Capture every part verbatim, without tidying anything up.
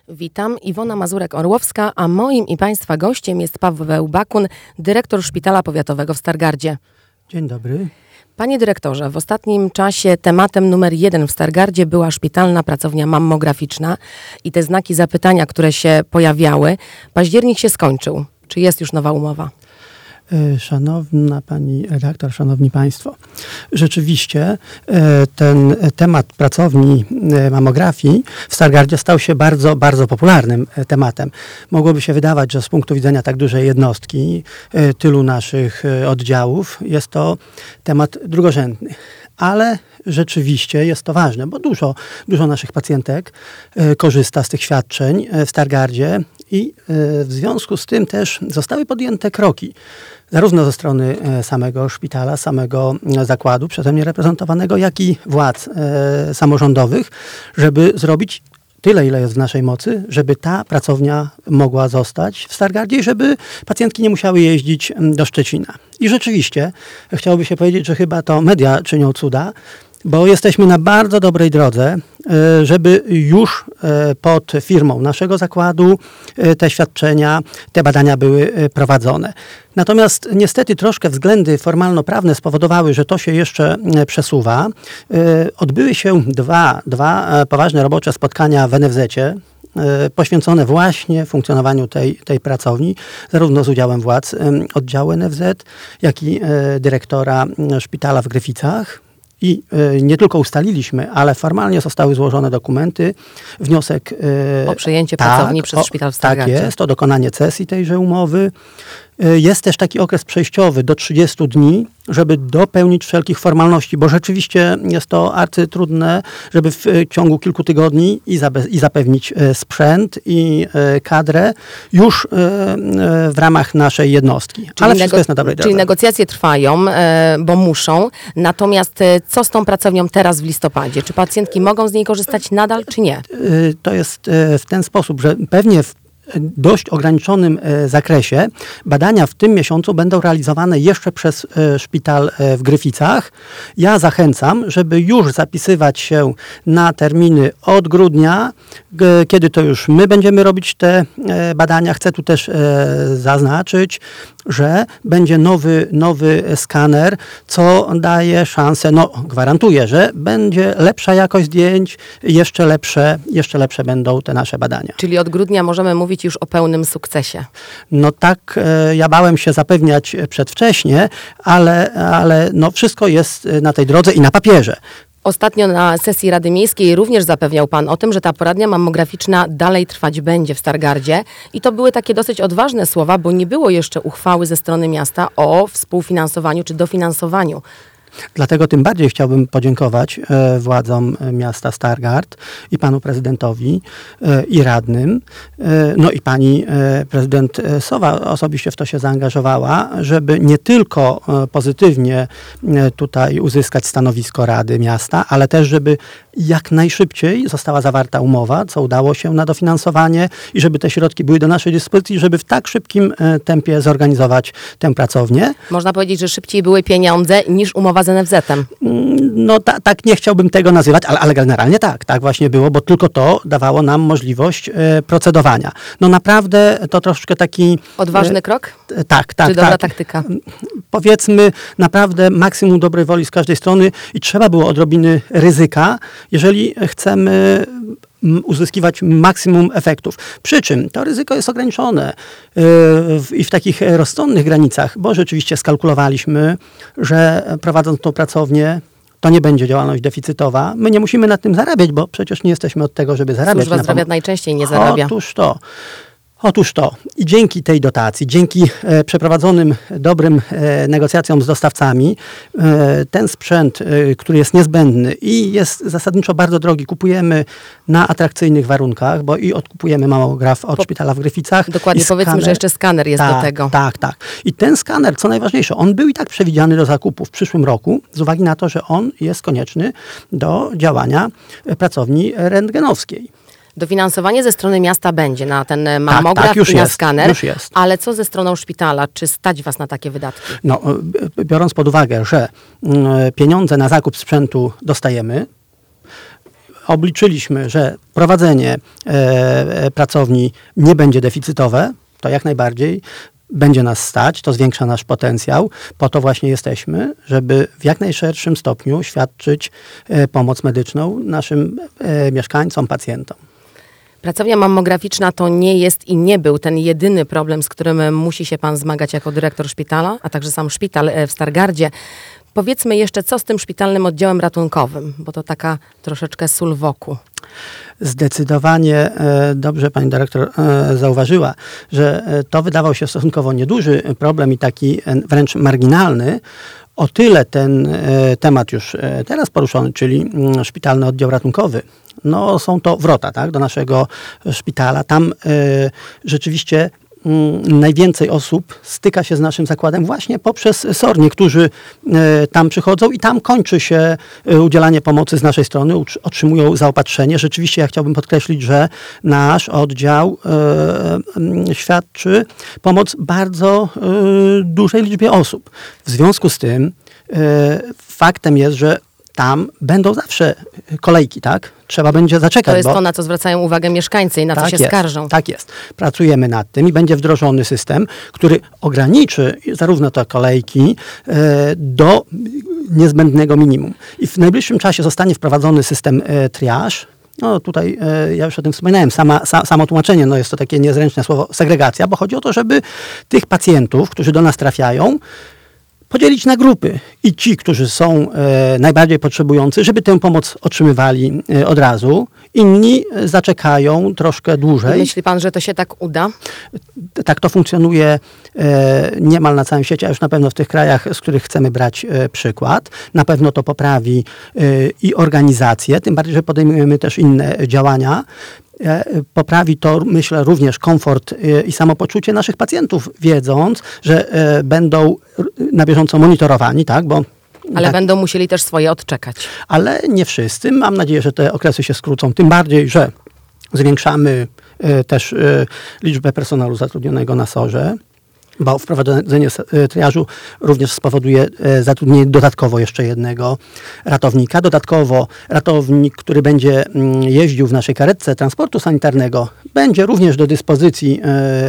Witam, Iwona Mazurek-Orłowska, a moim i Państwa gościem jest Paweł Bakun, dyrektor Szpitala Powiatowego w Stargardzie. Dzień dobry. Panie dyrektorze, w ostatnim czasie tematem numer jeden w Stargardzie była szpitalna pracownia mammograficzna i te znaki zapytania, które się pojawiały. Październik się skończył. Czy jest już nowa umowa? Szanowna Pani redaktor, Szanowni Państwo, rzeczywiście ten temat pracowni mammografii w Stargardzie stał się bardzo, bardzo popularnym tematem. Mogłoby się wydawać, że z punktu widzenia tak dużej jednostki, tylu naszych oddziałów, jest to temat drugorzędny. Ale rzeczywiście jest to ważne, bo dużo, dużo naszych pacjentek korzysta z tych świadczeń w Stargardzie i w związku z tym też zostały podjęte kroki, zarówno ze strony samego szpitala, samego zakładu przeze mnie reprezentowanego, jak i władz samorządowych, żeby zrobić tyle, ile jest w naszej mocy, żeby ta pracownia mogła zostać w Stargardzie i żeby pacjentki nie musiały jeździć do Szczecina. I rzeczywiście chciałoby się powiedzieć, że chyba to media czynią cuda, bo jesteśmy na bardzo dobrej drodze, żeby już pod firmą naszego zakładu te świadczenia, te badania były prowadzone. Natomiast niestety troszkę względy formalno-prawne spowodowały, że to się jeszcze przesuwa. Odbyły się dwa, dwa poważne robocze spotkania w en ef zecie, poświęcone właśnie funkcjonowaniu tej, tej pracowni, zarówno z udziałem władz oddziału en ef zet, jak i dyrektora szpitala w Gryficach. I y, nie tylko ustaliliśmy, ale formalnie zostały złożone dokumenty, wniosek y, o przejęcie tak, pracowni przez o, szpital w Stargardzie. Tak jest, o dokonanie cesji tejże umowy. Y, jest też taki okres przejściowy do trzydziestu dni, żeby dopełnić wszelkich formalności, bo rzeczywiście jest to arcytrudne, żeby w y, ciągu kilku tygodni i, zabe- i zapewnić y, sprzęt i y, kadrę już y, y, w ramach naszej jednostki. Czyli ale wszystko nego- jest na dobrej drodze. Czyli negocjacje trwają, y, bo muszą. Natomiast y, co z tą pracownią teraz w listopadzie? Czy pacjentki mogą z niej korzystać nadal, czy nie? Y, to jest y, w ten sposób, że pewnie w dość ograniczonym zakresie badania w tym miesiącu będą realizowane jeszcze przez szpital w Gryficach. Ja zachęcam, żeby już zapisywać się na terminy od grudnia, kiedy to już my będziemy robić te badania. Chcę tu też zaznaczyć, że będzie nowy, nowy skaner, co daje szansę, no gwarantuję, że będzie lepsza jakość zdjęć, jeszcze lepsze, jeszcze lepsze będą te nasze badania. Czyli od grudnia możemy mówić już o pełnym sukcesie. No tak, ja bałem się zapewniać przedwcześnie, ale, ale no wszystko jest na tej drodze i na papierze. Ostatnio na sesji Rady Miejskiej również zapewniał Pan o tym, że ta poradnia mammograficzna dalej trwać będzie w Stargardzie. I to były takie dosyć odważne słowa, bo nie było jeszcze uchwały ze strony miasta o współfinansowaniu czy dofinansowaniu. Dlatego tym bardziej chciałbym podziękować e, władzom miasta Stargard i panu prezydentowi e, i radnym. E, no i pani e, prezydent Sowa osobiście w to się zaangażowała, żeby nie tylko e, pozytywnie e, tutaj uzyskać stanowisko Rady Miasta, ale też, żeby jak najszybciej została zawarta umowa, co udało się na dofinansowanie i żeby te środki były do naszej dyspozycji, żeby w tak szybkim e, tempie zorganizować tę pracownię. Można powiedzieć, że szybciej były pieniądze niż umowa z en ef zetem. No ta, tak nie chciałbym tego nazywać, ale, ale generalnie tak, tak właśnie było, bo tylko to dawało nam możliwość e, procedowania. No naprawdę to troszeczkę taki... Odważny e, krok? E, tak, tak. Czy dobra tak. taktyka? Powiedzmy naprawdę maksimum dobrej woli z każdej strony i trzeba było odrobiny ryzyka, jeżeli chcemy uzyskiwać maksimum efektów. Przy czym to ryzyko jest ograniczone yy, w, i w takich rozsądnych granicach, bo rzeczywiście skalkulowaliśmy, że prowadząc tą pracownię, to nie będzie działalność deficytowa. My nie musimy nad tym zarabiać, bo przecież nie jesteśmy od tego, żeby zarabiać. Służba zdrowia pom- najczęściej nie zarabia. Otóż to. Otóż to. I dzięki tej dotacji, dzięki e, przeprowadzonym dobrym e, negocjacjom z dostawcami, e, ten sprzęt, e, który jest niezbędny i jest zasadniczo bardzo drogi, kupujemy na atrakcyjnych warunkach, bo i odkupujemy mammograf od po, szpitala w Gryficach. Dokładnie, powiedzmy, skaner, że jeszcze skaner jest tak, do tego. Tak, tak. I ten skaner, co najważniejsze, on był i tak przewidziany do zakupu w przyszłym roku, z uwagi na to, że on jest konieczny do działania pracowni rentgenowskiej. Dofinansowanie ze strony miasta będzie na ten mammograf tak, tak, już i na jest, skaner, już jest. Ale co ze stroną szpitala? Czy stać was na takie wydatki? No, biorąc pod uwagę, że pieniądze na zakup sprzętu dostajemy, obliczyliśmy, że prowadzenie e, pracowni nie będzie deficytowe, to jak najbardziej będzie nas stać, to zwiększa nasz potencjał. Po to właśnie jesteśmy, żeby w jak najszerszym stopniu świadczyć e, pomoc medyczną naszym e, mieszkańcom, pacjentom. Pracownia mammograficzna to nie jest i nie był ten jedyny problem, z którym musi się pan zmagać jako dyrektor szpitala, a także sam szpital w Stargardzie. Powiedzmy jeszcze, co z tym szpitalnym oddziałem ratunkowym, bo to taka troszeczkę sól wokół. Zdecydowanie e, dobrze pani dyrektor e, zauważyła, że e, to wydawał się stosunkowo nieduży problem i taki e, wręcz marginalny. O tyle ten e, temat już e, teraz poruszony, czyli m, szpitalny oddział ratunkowy, no są to wrota, tak, do naszego szpitala. Tam e, rzeczywiście najwięcej osób styka się z naszym zakładem właśnie poprzez S O R. Niektórzy e, tam przychodzą i tam kończy się e, udzielanie pomocy z naszej strony, utrz- otrzymują zaopatrzenie. Rzeczywiście ja chciałbym podkreślić, że nasz oddział e, świadczy pomoc bardzo e, dużej liczbie osób. W związku z tym e, faktem jest, że tam będą zawsze kolejki, tak? Trzeba będzie zaczekać. To jest bo... to, na co zwracają uwagę mieszkańcy i na tak co się jest, skarżą. Tak jest. Pracujemy nad tym i będzie wdrożony system, który ograniczy zarówno te kolejki e, do niezbędnego minimum. I w najbliższym czasie zostanie wprowadzony system e, triage. No tutaj e, ja już o tym wspominałem, Sama, sa, samo tłumaczenie, no jest to takie niezręczne słowo segregacja, bo chodzi o to, żeby tych pacjentów, którzy do nas trafiają, podzielić na grupy i ci, którzy są e, najbardziej potrzebujący, żeby tę pomoc otrzymywali e, od razu. Inni e, zaczekają troszkę dłużej. Myśli pan, że to się tak uda? Tak to funkcjonuje e, niemal na całym świecie, a już na pewno w tych krajach, z których chcemy brać e, przykład. Na pewno to poprawi e, i organizację, tym bardziej, że podejmujemy też inne działania. Poprawi to, myślę, również komfort i samopoczucie naszych pacjentów, wiedząc, że będą na bieżąco monitorowani, tak, bo Ale tak, będą musieli też swoje odczekać. Ale nie wszyscy. Mam nadzieję, że te okresy się skrócą, tym bardziej, że zwiększamy też liczbę personelu zatrudnionego na S O R-ze. Bo wprowadzenie triażu również spowoduje zatrudnienie dodatkowo jeszcze jednego ratownika. Dodatkowo ratownik, który będzie jeździł w naszej karetce transportu sanitarnego, będzie również do dyspozycji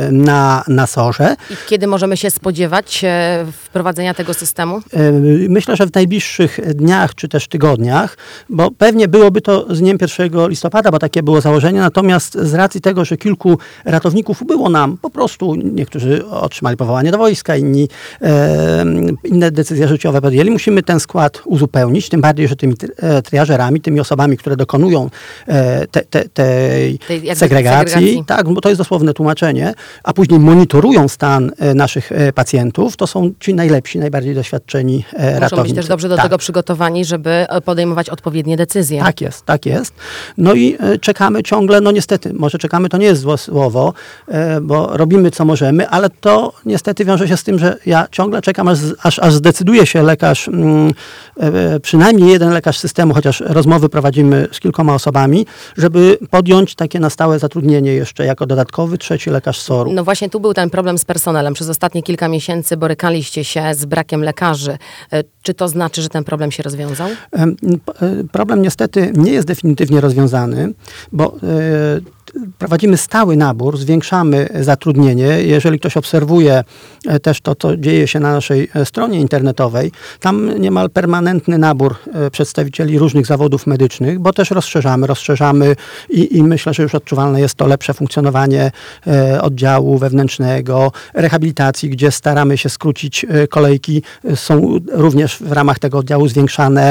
na, na S O R-ze. I kiedy możemy się spodziewać wprowadzenia tego systemu? Myślę, że w najbliższych dniach czy też tygodniach, bo pewnie byłoby to z dniem pierwszego listopada, bo takie było założenie. Natomiast z racji tego, że kilku ratowników było nam po prostu, niektórzy otrzymali powołanie do wojska, inni e, inne decyzje życiowe podjęli. Musimy ten skład uzupełnić, tym bardziej, że tymi e, triażerami, tymi osobami, które dokonują e, te, te, tej, tej segregacji, segregacji, tak, bo to jest dosłowne tłumaczenie, a później monitorują stan e, naszych e, pacjentów, to są ci najlepsi, najbardziej doświadczeni e, Muszą ratownicy. być też dobrze do tak. tego przygotowani, żeby podejmować odpowiednie decyzje. Tak jest, tak jest. No i e, czekamy ciągle, no niestety, może czekamy to nie jest złe słowo, e, bo robimy co możemy, ale to niestety wiąże się z tym, że ja ciągle czekam, aż, aż, aż zdecyduje się lekarz, mm, e, przynajmniej jeden lekarz systemu, chociaż rozmowy prowadzimy z kilkoma osobami, żeby podjąć takie na stałe zatrudnienie jeszcze jako dodatkowy trzeci lekarz S O R-u. No właśnie tu był ten problem z personelem. Przez ostatnie kilka miesięcy borykaliście się z brakiem lekarzy. E, czy to znaczy, że ten problem się rozwiązał? E, problem niestety nie jest definitywnie rozwiązany, bo e, prowadzimy stały nabór, zwiększamy zatrudnienie. Jeżeli ktoś obserwuje też to, co dzieje się na naszej stronie internetowej, tam niemal permanentny nabór przedstawicieli różnych zawodów medycznych, bo też rozszerzamy, rozszerzamy i, i myślę, że już odczuwalne jest to lepsze funkcjonowanie oddziału wewnętrznego, rehabilitacji, gdzie staramy się skrócić kolejki. Są również w ramach tego oddziału zwiększane,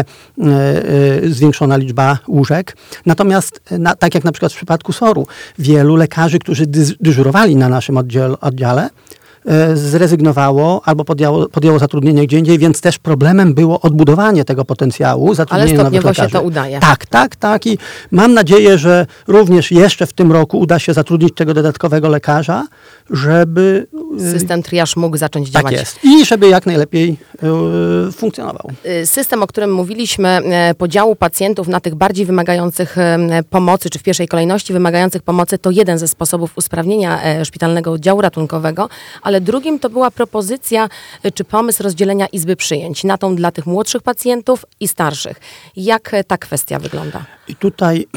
zwiększona liczba łóżek. Natomiast na, tak jak na przykład w przypadku S O R-u, wielu lekarzy, którzy dy, dyżurowali na naszym oddziale, oddziale e, zrezygnowało albo podjęło, podjęło zatrudnienie gdzie indziej, więc też problemem było odbudowanie tego potencjału, zatrudnienie Ale nowych lekarzy. Ale stopniowo się to udaje. Tak, tak, tak i mam nadzieję, że również jeszcze w tym roku uda się zatrudnić tego dodatkowego lekarza, żeby system triaż mógł zacząć tak działać. jest. I żeby jak najlepiej y, funkcjonował. System, o którym mówiliśmy, podziału pacjentów na tych bardziej wymagających pomocy, czy w pierwszej kolejności wymagających pomocy, to jeden ze sposobów usprawnienia szpitalnego oddziału ratunkowego, ale ale drugim to była propozycja czy pomysł rozdzielenia izby przyjęć na tą dla tych młodszych pacjentów i starszych. Jak ta kwestia wygląda? I tutaj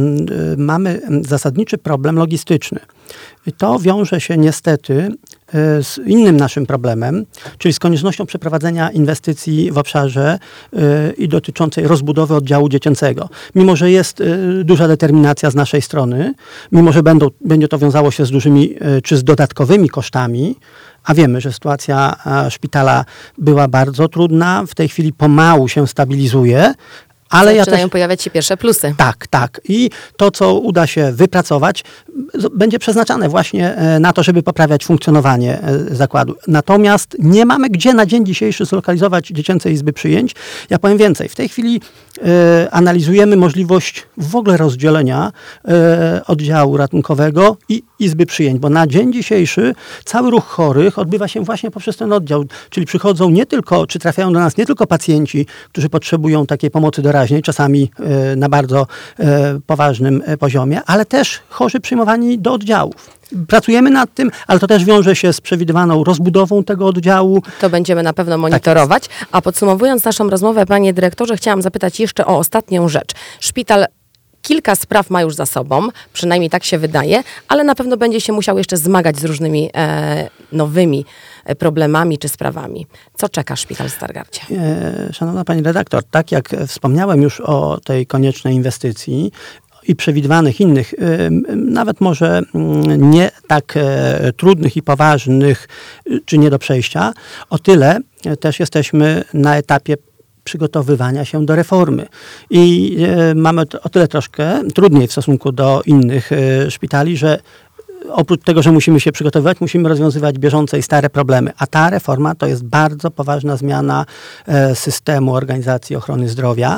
mamy zasadniczy problem logistyczny. I to wiąże się niestety z innym naszym problemem, czyli z koniecznością przeprowadzenia inwestycji w obszarze i dotyczącej rozbudowy oddziału dziecięcego. Mimo że jest duża determinacja z naszej strony, mimo że będą, będzie to wiązało się z dużymi czy z dodatkowymi kosztami, a wiemy, że sytuacja szpitala była bardzo trudna, w tej chwili pomału się stabilizuje, ale Zaczynają ja też, pojawiać się pierwsze plusy. Tak, tak. I to, co uda się wypracować, będzie przeznaczane właśnie na to, żeby poprawiać funkcjonowanie zakładu. Natomiast nie mamy gdzie na dzień dzisiejszy zlokalizować dziecięcej izby przyjęć. Ja powiem więcej. W tej chwili e, analizujemy możliwość w ogóle rozdzielenia e, oddziału ratunkowego i izby przyjęć, bo na dzień dzisiejszy cały ruch chorych odbywa się właśnie poprzez ten oddział. Czyli przychodzą nie tylko, czy trafiają do nas nie tylko pacjenci, którzy potrzebują takiej pomocy doraźnej, czasami e, na bardzo e, poważnym e, poziomie, ale też chorzy przyjmowani do oddziałów. Pracujemy nad tym, ale to też wiąże się z przewidywaną rozbudową tego oddziału. To będziemy na pewno monitorować. Tak. A podsumowując naszą rozmowę, panie dyrektorze, chciałam zapytać jeszcze o ostatnią rzecz. Szpital kilka spraw ma już za sobą, przynajmniej tak się wydaje, ale na pewno będzie się musiał jeszcze zmagać z różnymi e, nowymi problemami czy sprawami. Co czeka szpital w Stargardzie? E, szanowna pani redaktor, tak jak wspomniałem już o tej koniecznej inwestycji, i przewidywanych innych, nawet może nie tak trudnych i poważnych, czy nie do przejścia, o tyle też jesteśmy na etapie przygotowywania się do reformy. I mamy o tyle troszkę trudniej w stosunku do innych szpitali, że oprócz tego, że musimy się przygotowywać, musimy rozwiązywać bieżące i stare problemy. A ta reforma to jest bardzo poważna zmiana systemu organizacji ochrony zdrowia.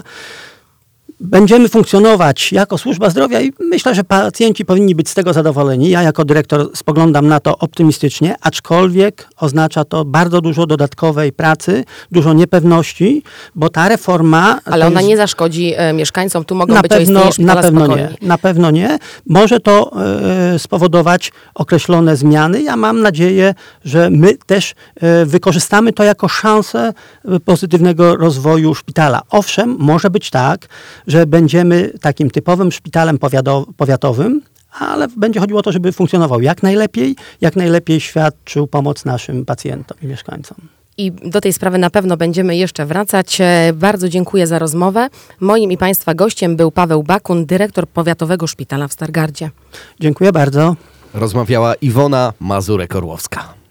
Będziemy funkcjonować jako służba zdrowia i myślę, że pacjenci powinni być z tego zadowoleni. Ja jako dyrektor spoglądam na to optymistycznie, aczkolwiek oznacza to bardzo dużo dodatkowej pracy, dużo niepewności, bo ta reforma... Ale ona jest... nie zaszkodzi e, mieszkańcom, tu mogą na być pewno, o istnienie na pewno spokojni. nie, na pewno nie. Może to e, spowodować określone zmiany. Ja mam nadzieję, że my też e, wykorzystamy to jako szansę pozytywnego rozwoju szpitala. Owszem, może być tak, że będziemy takim typowym szpitalem powiatowym, ale będzie chodziło o to, żeby funkcjonował jak najlepiej, jak najlepiej świadczył pomoc naszym pacjentom i mieszkańcom. I do tej sprawy na pewno będziemy jeszcze wracać. Bardzo dziękuję za rozmowę. Moim i państwa gościem był Paweł Bakun, dyrektor Powiatowego Szpitala w Stargardzie. Dziękuję bardzo. Rozmawiała Iwona Mazurek-Orłowska.